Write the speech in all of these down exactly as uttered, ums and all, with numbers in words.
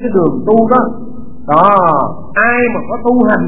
cái đường tu đó. Đó, ai mà có tu hành,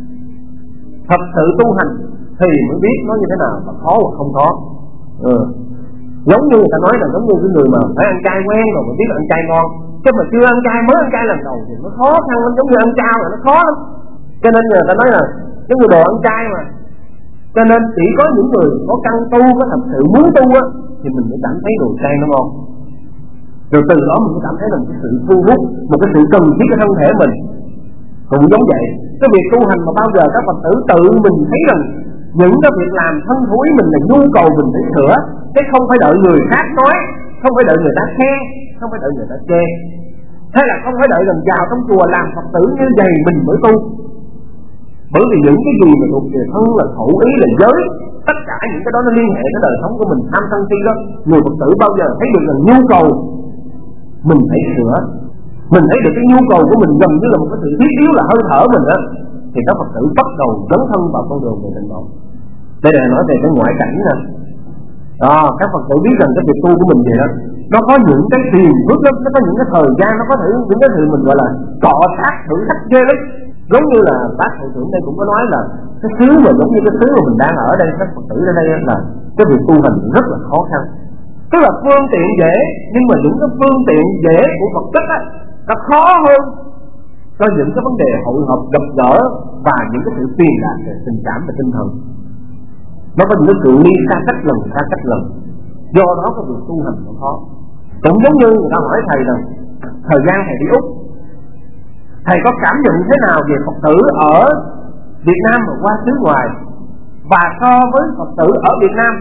thật sự tu hành thì mới biết nó như thế nào mà khó hoặc không khó. Ừ. Giống như người ta nói là giống như cái người mà phải ăn chay quen rồi mà biết là ăn chay ngon, chứ mà chưa ăn chay mới ăn chay lần đầu thì nó khó khăn lắm, giống như ăn chao là nó khó lắm. Cho nên người ta nói là giống như đồ ăn chay mà. Cho nên chỉ có những người có căn tu, có thật sự muốn tu á, thì mình mới cảm thấy đồ chay nó ngon. Rồi từ đó mình mới cảm thấy là một cái sự thu hút, một cái sự cần thiết trong thân thể mình. Cũng giống vậy, cái việc tu hành mà bao giờ các Phật tử tự mình thấy rằng những cái việc làm thân thú ý mình là nhu cầu mình phải sửa, chứ không phải đợi người khác nói, không phải đợi người ta khen, không phải đợi người ta chê, hay là không phải đợi rằng vào trong chùa làm Phật tử như vậy mình mới tu. Bởi vì những cái gì mà thuộc về thân là khẩu ý là giới, tất cả những cái đó nó liên hệ tới đời sống của mình, tham sân si đó, người Phật tử bao giờ thấy được rằng nhu cầu mình phải sửa, mình thấy được cái nhu cầu của mình gần như là một cái sự thiết yếu là hơi thở mình đó, thì các Phật tử bắt đầu dấn thân vào con đường về tịnh độ. Đây là nói về cái ngoại cảnh nè. Đó, các Phật tử biết rằng cái việc tu của mình vậy đó, nó có những cái tiền phước lắm, nó có những cái thời gian, nó có thể những cái sự mình gọi là cọ sát thử thách ghê lắm. Giống như là bác thầy trưởng đây cũng có nói là cái xứ mà giống như cái xứ mà mình đang ở đây, các Phật tử ở đây là cái việc tu hành rất là khó khăn. Tức là phương tiện dễ, nhưng mà những cái phương tiện dễ của Phật chất á, nó khó hơn cho những cái vấn đề hội họp gặp gỡ và những cái sự truyền đạt về tình cảm và tinh thần. Nó có những cái sự ly xa cách lần xa cách lần, do đó cái việc tu hành nó khó. Cũng giống như người ta hỏi thầy rằng thời gian thầy đi Úc, thầy có cảm nhận thế nào về Phật tử ở Việt Nam mà qua xứ ngoài và so với Phật tử ở Việt Nam?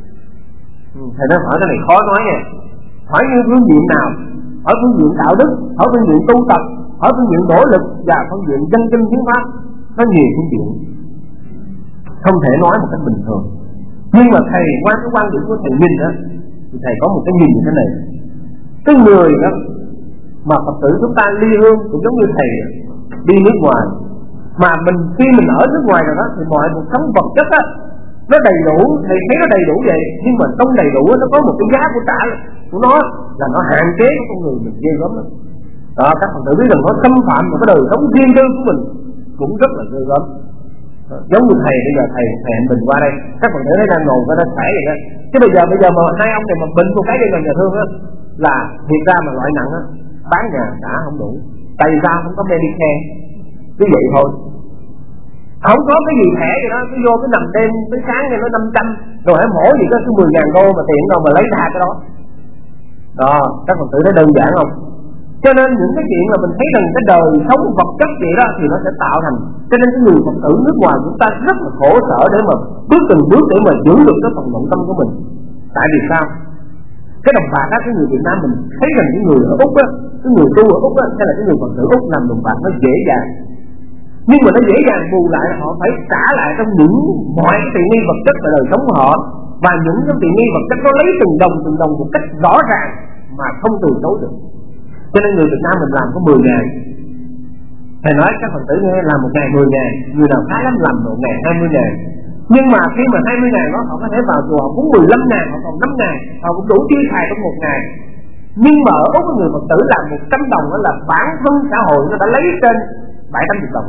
Thầy nói hỏi cái này khó nói nha. Hỏi như phương diện nào? Ở phương diện đạo đức, ở phương diện tu tập, ở phương diện nỗ lực và phương diện dân chân hiến pháp, có nhiều phương diện, không thể nói một cách bình thường. Nhưng mà thầy qua cái quan điểm của thầy nhìn đó, thì thầy có một cái nhìn như thế này. Cái người đó mà Phật tử chúng ta ly hương cũng giống như thầy đi nước ngoài, mà mình khi mình ở nước ngoài rồi đó thì mọi cuộc sống vật chất á nó đầy đủ, thầy thấy nó đầy đủ vậy, nhưng mà trong đầy đủ nó có một cái giá của trả của nó là nó hạn chế của con người mình ghê gớm lắm. Đó, các Phật tử biết rằng nó xâm phạm vào cái đời sống riêng tư của mình cũng rất là ghê gớm. Giống như thầy bây giờ thầy hẹn mình qua đây, các Phật tử thấy đang ngồi và đang khỏe vậy đó, chứ bây giờ bây giờ mà hai ông này mà bệnh một cái đây gần nhà thương á, là thiệt ra mà loại nặng á bán nhà trả không đủ, tại vì sao không có Medicare, cứ vậy thôi, không có cái gì thẻ gì đó, cứ vô cái nằm đêm tới sáng này nó năm trăm, rồi hãy mổ gì có cứ mười ngàn đô mà tiện đâu mà lấy ra cái đó. Đó, các Phật tử thấy đơn giản không? Cho nên những cái chuyện là mình thấy rằng cái đời sống vật chất vậy đó thì nó sẽ tạo thành, cho nên cái người Phật tử nước ngoài chúng ta rất là khổ sở để mà bước từng bước để mà giữ được cái phần nội tâm của mình. Tại vì sao? Cái đồng bạc á, cái người Việt Nam mình thấy rằng những người ở Úc á, cái người tu ở Úc á, hay là cái người Phật tử Úc làm đồng bạc nó dễ dàng, nhưng mà nó dễ dàng bù lại là họ phải trả lại trong những mọi cái tiện nghi vật chất về đời sống của họ, và những cái tiện nghi vật chất nó lấy từng đồng từng đồng một cách rõ ràng mà không từ chối được. Cho nên người Việt Nam mình làm có mười ngàn, thầy nói các Phật tử nghe làm một ngày mười ngàn, người nào khá lắm làm một ngày hai mươi ngàn, nhưng mà khi mà hai mươi ngàn đó họ có thể vào chùa họ cũng mười lăm ngàn, họ còn năm ngàn, họ cũng đủ chi xài trong một ngày. Nhưng mà ở Úc người Phật tử làm một trăm đồng đó là bản thân xã hội nó đã lấy trên bảy tám chục đồng.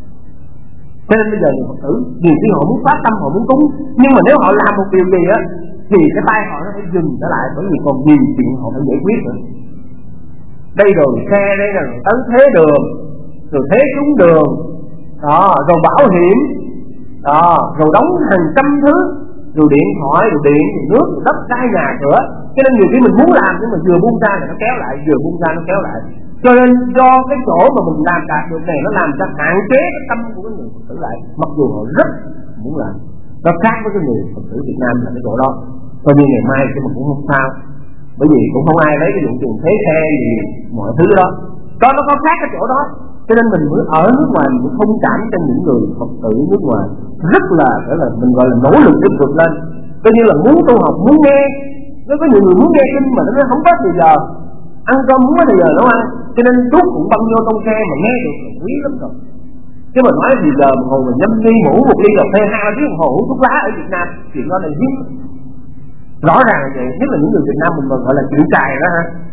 Cho nên bây giờ người Phật tử nhiều khi họ muốn phát tâm, họ muốn cúng, nhưng mà nếu họ làm một điều gì á thì cái tay họ nó phải dừng trở lại, bởi vì còn nhiều chuyện họ phải giải quyết nữa. Đây rồi xe, đây là tấn thế đường, rồi thế trúng đường, đó, rồi bảo hiểm, đó, rồi đóng hàng trăm thứ, rồi điện thoại, rồi điện, rồi nước, rồi đất, đai, nhà cửa. Cho nên nhiều khi mình muốn làm nhưng mà vừa buông ra thì nó kéo lại, vừa buông ra nó kéo lại. Cho nên do cái chỗ mà mình làm đạt được này nó làm cho hạn chế cái tâm của cái người Phật tử lại, mặc dù họ rất muốn làm. Nó khác với cái người Phật tử Việt Nam là cái chỗ đó. Coi như ngày mai thì mình cũng không sao, bởi vì cũng không ai lấy cái dụng tiền thế xe gì mọi thứ đó. Đó nó có khác cái chỗ đó. Cho nên mình mới ở nước ngoài mình thông cảm cho những người Phật tử nước ngoài rất là gọi là mình gọi là nỗ lực để vượt lên. Coi như là muốn tu học, muốn nghe. Nó có nhiều người muốn nghe kinh mà nó không có thời giờ, ăn cơm muốn có thời giờ nấu ăn, cho nên thuốc cũng băng vô trong xe mà nghe được là quý lắm rồi. Chứ mà nói thì giờ một hồi mình nhâm nhi ngủ một ly cà phê hai tiếng đồng hồ hút thuốc lá ở Việt Nam, chuyện đó là hiếm. Rõ ràng là vậy, nhất là những người Việt Nam mình mà gọi là chịu cài đó ha,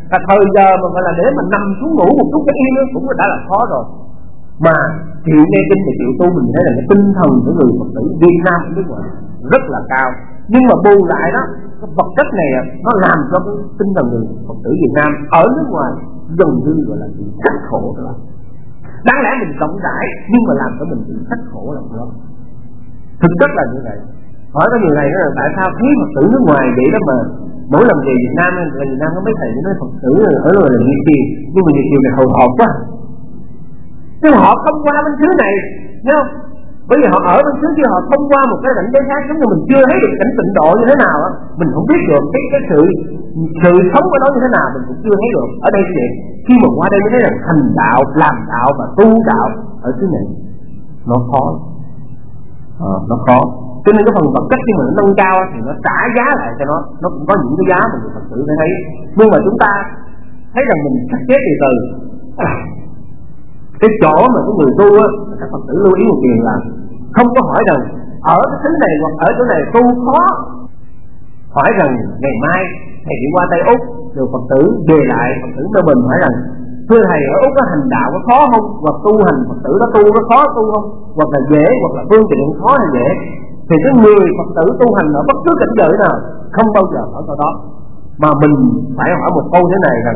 Và thời giờ mà gọi là để mà nằm xuống ngủ một chút cái yên nữa cũng đã là khó rồi. Mà chịu nghe kinh thì chịu tu, mình thấy là cái tinh thần của người Phật tử Việt Nam ở nước ngoài rất là cao. Nhưng mà bù lại đó, cái vật chất này nó làm cho cái tinh thần người Phật tử Việt Nam ở nước ngoài gần như gọi là bị khắc khổ rồi. Đáng lẽ mình rộng rãi nhưng mà làm cho mình bị khắc khổ là đó. Thực chất là như vậy. Hỏi cái điều này đó là tại sao thấy Phật tử nước ngoài vậy đó mà mỗi lần về Việt Nam, là Việt Nam có mấy thầy nói Phật tử ở rồi là nhiều tiền, nhưng mà nhiều tiền là hồi hộp quá. Nhưng mà họ không qua bên xứ này, thấy không? Bởi vì họ ở bên xứ kia họ không qua một cái cảnh giới khác, giống như mình chưa thấy được cảnh tịnh độ như thế nào á, mình không biết được cái cái sự sự sống của nó như thế nào, mình cũng chưa thấy được. Ở đây như vậy, khi mà qua đây mới thấy rằng hành đạo, làm đạo và tu đạo ở xứ này nó khó, à, nó khó. Cho nên cái phần vật chất khi mà nó nâng cao thì nó trả giá lại cho nó, nó cũng có những cái giá mà người Phật tử phải thấy. Nhưng mà chúng ta thấy rằng mình sắp xếp từ từ. Cái chỗ mà cái người tu á, các Phật tử lưu ý một điều là không có hỏi rằng ở cái xứ này hoặc ở chỗ này tu khó. Hỏi rằng ngày mai thầy đi qua Tây Úc, rồi Phật tử về lại, Phật tử Mê Bình hỏi rằng thưa thầy ở Úc có hành đạo có khó không? Hoặc tu hành Phật tử đó tu có khó tu không? Hoặc là dễ, hoặc là phương tiện khó hay dễ? Thì cái người Phật tử tu hành ở bất cứ cảnh giới nào không bao giờ hỏi câu đó, mà mình phải hỏi một câu thế này rằng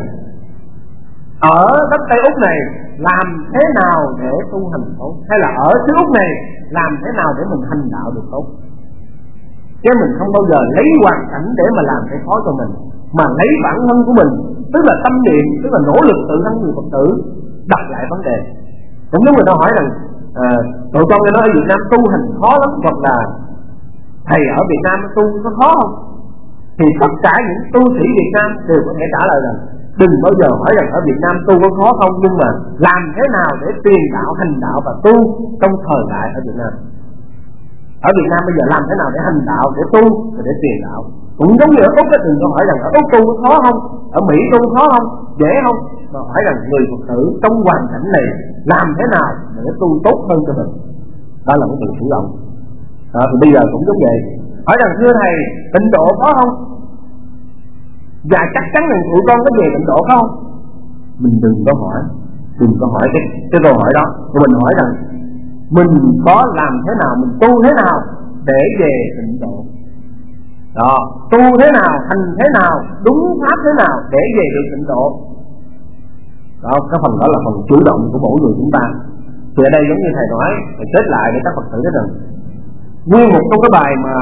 ở đất Tây Úc này làm thế nào để tu hành tốt, hay là ở xứ Úc này làm thế nào để mình hành đạo được tốt. Chứ mình không bao giờ lấy hoàn cảnh để mà làm cái khó cho mình, mà lấy bản thân của mình, tức là tâm niệm, tức là nỗ lực tự thân người Phật tử đặt lại vấn đề. Cũng giống người ta hỏi rằng à, tụi con nghe nói ở Việt Nam tu hành khó lắm, hoặc là thầy ở Việt Nam tu có khó không? Thì tất cả những tu sĩ Việt Nam đều có thể trả lời rằng đừng bao giờ hỏi rằng ở Việt Nam tu có khó không, nhưng mà làm thế nào để truyền đạo, hành đạo và tu trong thời đại ở Việt Nam. Ở Việt Nam bây giờ làm thế nào để hành đạo, để tu và để truyền đạo. Cũng giống như ở Úc, đừng có hỏi rằng ở Úc tu có khó không, ở Mỹ tu khó không, dễ không, mà hỏi rằng người Phật tử trong hoàn cảnh này làm thế nào để tu tốt hơn cho mình. Đó là một sự chủ động. À, thì bây giờ cũng giống vậy. Hỏi rằng thưa thầy tịnh độ có không? Và chắc chắn rằng tụi con có về tịnh độ không? Mình đừng có hỏi, đừng có hỏi cái, cái câu hỏi đó. Rồi mình hỏi rằng mình có làm thế nào, mình tu thế nào để về tịnh độ. Đó, tu thế nào, hành thế nào, đúng pháp thế nào để về được tịnh độ. Đó, cái phần đó là phần chủ động của mỗi người chúng ta. Thì ở đây giống như thầy nói, thầy kết lại để các Phật tử biết rằng nguyên một trong cái bài mà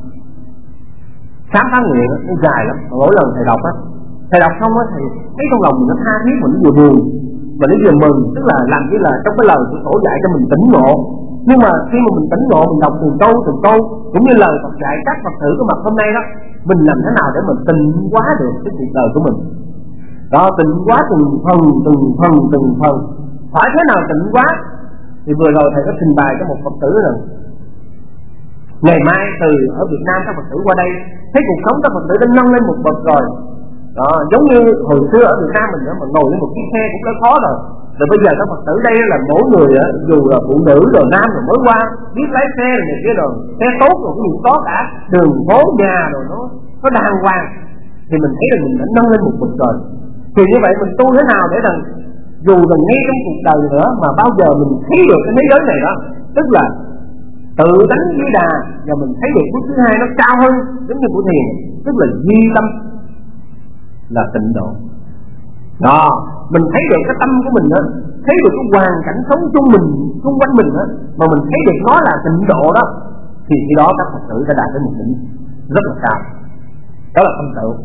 khám phá nguyện nó dài lắm, mỗi lần thầy đọc á, thầy đọc xong á thầy thấy trong lòng mình nó tha thiết, mình nó vừa buồn và nó vừa mừng, tức là làm như là trong cái lời của tổ dạy cho mình tỉnh ngộ. Nhưng mà khi mà mình tỉnh ngộ, mình đọc từng câu từng câu cũng như lời Phật dạy các Phật tử có mặt hôm nay đó, mình làm thế nào để mình tịnh hóa được cái cuộc đời của mình. Đó, tịnh hóa từng phần từng phần từng phần. Phải thế nào tịnh hóa? Thì vừa rồi thầy có trình bày cho một Phật tử rằng ngày mai từ ở Việt Nam các Phật tử qua đây thấy cuộc sống các Phật tử đã nâng lên một bậc rồi. Đó, giống như hồi xưa ở Việt Nam mình nữa, mà ngồi lên một chiếc xe cũng đã khó rồi. Rồi bây giờ các Phật tử đây là mỗi người dù là phụ nữ rồi nam rồi mới qua biết lái xe rồi này kia rồi, xe tốt rồi cũng có cả, đường phố nhà rồi nó nó đàng hoàng, thì mình thấy là mình đã nâng lên một bậc rồi. Thì như vậy mình tu thế nào để rằng dù rằng ngay trong cuộc đời nữa mà bao giờ mình thấy được cái thế giới này đó, tức là tự đánh dưới đà và mình thấy được bước thứ hai nó cao hơn, giống như của thiền, tức là duy tâm là tịnh độ. Đó, mình thấy được cái tâm của mình đó, thấy được cái hoàn cảnh sống chung mình, xung quanh mình đó, mà mình thấy được nó là tịnh độ đó, thì khi đó các Phật tử đã đạt đến một đỉnh rất là cao. Đó là tâm tự.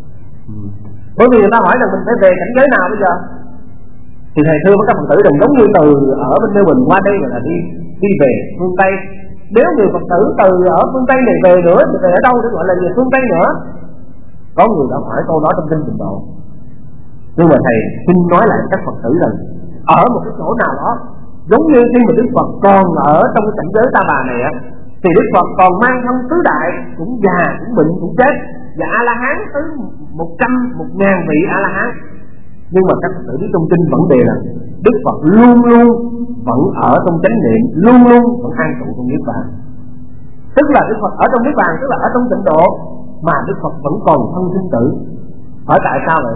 Bởi vì người ta hỏi là mình phải về cảnh giới nào bây giờ, thì thầy thưa với các Phật tử rằng giống như từ ở bên Mê Bình qua đây là đi đi về phương Tây. Nếu người Phật tử từ ở phương Tây này về nữa thì về ở đâu để gọi là về phương Tây nữa? Có người đã hỏi câu đó trong kinh Tịnh Độ. Nhưng mà thầy xin nói lại các Phật tử rằng ở một cái chỗ nào đó, giống như khi mà Đức Phật còn ở trong cái cảnh giới Ta Bà này á, thì Đức Phật còn mang thân tứ đại, cũng già, cũng bệnh, cũng chết, và A La Hán tới một trăm, một ngàn vị A La Hán. Nhưng mà các Phật tử biết trong kinh vẫn đề là Đức Phật luôn luôn vẫn ở trong chánh niệm, luôn luôn vẫn an trụ trong niết bàn. Tức là Đức Phật ở trong niết bàn, tức là ở trong tịnh độ, mà Đức Phật vẫn còn thân sinh tử. Hỏi tại sao vậy?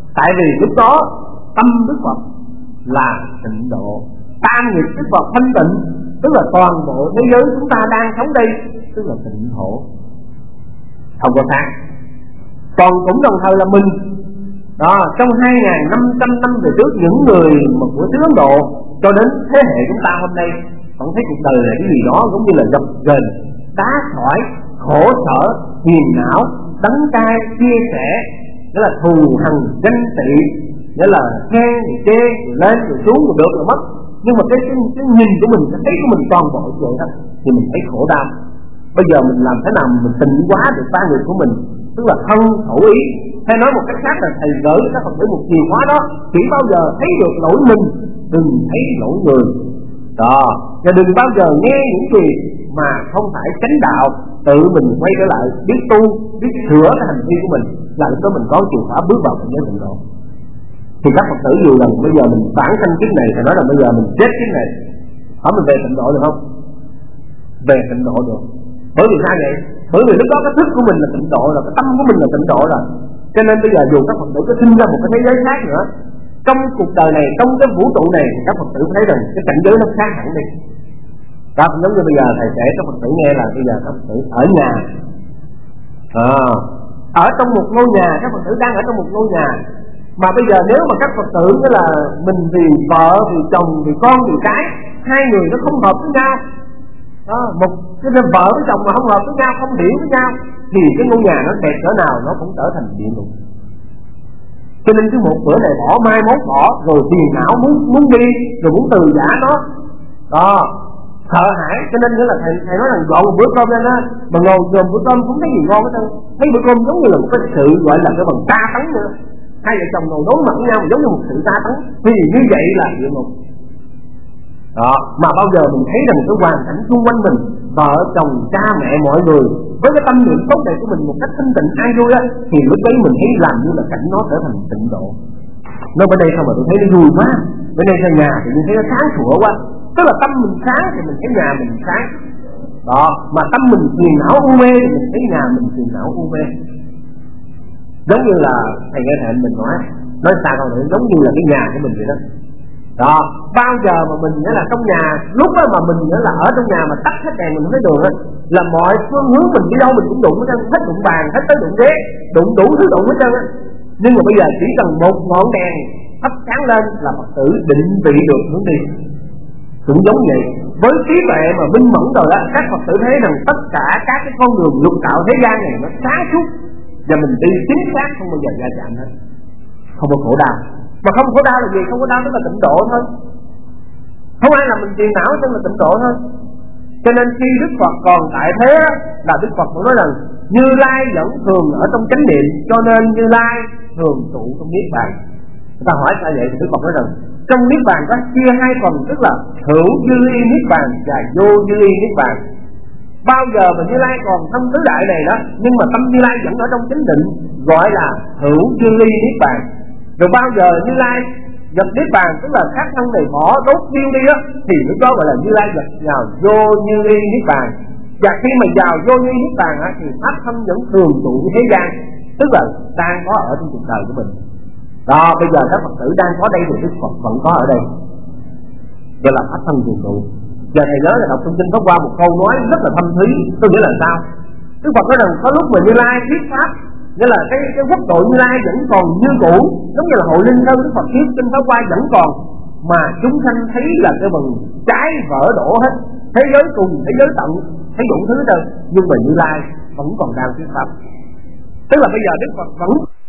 Tại vì lúc đó tâm Đức Phật là tịnh độ, tam nghiệp Đức Phật thanh tịnh, tức là toàn bộ thế giới chúng ta đang sống đây, tức là tịnh thổ, không có khác. Còn cũng đồng thời là mình đó, trong hai nghìn năm trăm năm về trước, những người mà của xứ Ấn Độ cho đến thế hệ chúng ta hôm nay vẫn thấy cuộc đời là cái gì đó giống như là dập dềnh, đá sỏi, khổ sở, phiền não, đắng cay, chia sẻ, nghĩa là thù hằn, ganh tị, nghĩa là khen thì chê, rồi lên rồi xuống, rồi được rồi mất. Nhưng mà cái, cái, cái nhìn của mình, cái thấy của mình toàn bộ vậy đó, thì mình thấy khổ đau. Bây giờ mình làm thế nào mình tịnh hóa được ba người của mình, tức là thân khẩu ý. Hay nói một cách khác là thầy gửi các Phật tử một chìa khóa đó, chỉ bao giờ thấy được lỗi mình, đừng thấy lỗi người đó, và đừng bao giờ nghe những gì mà không phải chánh đạo. Tự mình quay trở lại biết tu, biết sửa cái hành vi của mình, là lúc đó mình có chìa khóa bước vào cảnh giới tịnh độ. Thì các Phật tử dù rằng bây giờ mình bản thân kiếp này, thì nói là bây giờ mình chết kiếp này, hỏi mình về tịnh độ được không? Về tịnh độ được. Bởi vì sao vậy? Bởi vì lúc đó cái thức của mình là tịnh độ rồi, cái tâm của mình là tịnh độ rồi. Cho nên bây giờ dù các Phật tử có sinh ra một cái thế giới khác nữa, trong cuộc đời này, trong cái vũ trụ này, thì các Phật tử thấy rằng cái cảnh giới nó khác hẳn đi. Đó, giống như bây giờ thầy kể các Phật tử nghe là bây giờ các Phật tử ở nhà, à, ở trong một ngôi nhà, các Phật tử đang ở trong một ngôi nhà, mà bây giờ nếu mà các Phật tử nghĩa là mình vì vợ, vì chồng, vì con, vì cái, hai người nó không hợp với nhau, đó, một cái vợ với chồng mà không hợp với nhau, không hiểu với nhau, thì cái ngôi nhà nó đẹp cỡ nào nó cũng trở thành địa ngục. Cho nên cái một bữa này bỏ, mai mốt bỏ, rồi phiền não muốn muốn đi, rồi muốn từ giả nó, đó, sợ hãi. Cho nên nghĩa là thầy thầy nói rằng dọn một bữa cơm lên á, mà ngồi dồn bữa cơm cũng thấy gì ngon hết trơn, thấy bữa cơm giống như là một cái sự gọi là cái bằng tra tấn nữa. Hai vợ chồng ngồi đối mặt với nhau giống như một sự tra tấn, thì như vậy là địa ngục. Đó, mà bao giờ mình thấy rằng cái hoàn cảnh xung quanh mình, vợ chồng, cha mẹ, mọi người với cái tâm niệm tốt đẹp của mình một cách thanh tịnh an vui á, thì lúc đấy mình thấy làm như là cảnh nó trở thành tịnh độ. Nó bên đây sao mà tôi thấy nó vui quá, bên đây sao nhà thì mình thấy nó sáng sủa quá. Tức là tâm mình sáng thì mình thấy nhà mình sáng. Đó, mà tâm mình phiền não u mê thì mình thấy nhà mình phiền não u mê. Giống như là thầy nghe thầy mình nói, nói sao còn nữa, giống như là cái nhà của mình vậy đó. Đó, bao giờ mà mình nghĩa là trong nhà, lúc đó mà mình nghĩa là ở trong nhà mà tắt hết đèn mình không thấy đường á, là mọi phương hướng mình đi đâu mình cũng đụng hết trơn, hết đụng bàn, hết tới đụng ghế, đụng đủ thứ đụng hết trơn á. Nhưng mà bây giờ chỉ cần một ngọn đèn thắp sáng lên là Phật tử định vị được hướng đi. Cũng giống vậy, với trí tuệ mà minh mẫn rồi á, các Phật tử thấy rằng tất cả các cái con đường lục đạo thế gian này nó sáng suốt, và mình đi chính xác, không bao giờ va chạm hết, không có khổ đau. Mà không khổ đau là gì? Không có đau tức là tịnh độ thôi. Không ai làm mình phiền não tức là tịnh độ thôi. Cho nên khi Đức Phật còn tại thế là Đức Phật cũng nói rằng Như Lai vẫn thường ở trong chánh niệm, cho nên Như Lai thường trụ trong niết bàn. Người ta hỏi sao vậy thì Đức Phật nói rằng trong niết bàn có chia hai phần, tức là hữu dư y niết bàn và vô dư y niết bàn. Bao giờ mà Như Lai còn thân tứ đại này đó, nhưng mà tâm Như Lai vẫn ở trong chánh định, gọi là hữu dư y niết bàn. Rồi bao giờ Như Lai nhập niết bàn, tức là các thân này bỏ đốt tiêu đi đó, thì lúc đó gọi là Như Lai nhập vào vô như y niết bàn. Và khi mà vào vô như niết bàn á, thì pháp thân vẫn thường trụ như thế gian, tức là đang có ở trong cuộc đời của mình. Đó, bây giờ các Phật tử đang có đây thì Đức Phật vẫn có ở đây, gọi là pháp thân thường trụ. Giờ thầy nhớ là đọc trong kinh có qua một câu nói rất là thâm thúy, tôi nghĩa là sao? Đức Phật nói rằng có lúc mà Như Lai thuyết pháp, nghĩa là cái cái quốc độ Như Lai vẫn còn như cũ, giống như là hội linh thân Đức Phật thuyết kinh Pháp Hoa vẫn còn, mà chúng sanh thấy là cái bằng trái vỡ đổ hết, thế giới cùng, thế giới tận, thấy đủ thứ đâu, nhưng mà Như Lai vẫn còn đang thuyết pháp. Tức là bây giờ Đức Phật vẫn